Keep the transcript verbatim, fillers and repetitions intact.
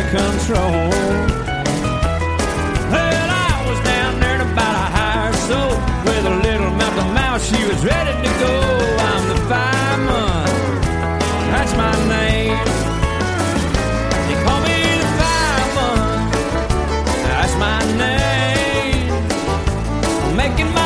control. Well, I was down there in about a higher soul with a little mouth to mouth. She was ready to go. I'm the fireman. That's my name. They call me the fireman. That's my name. Making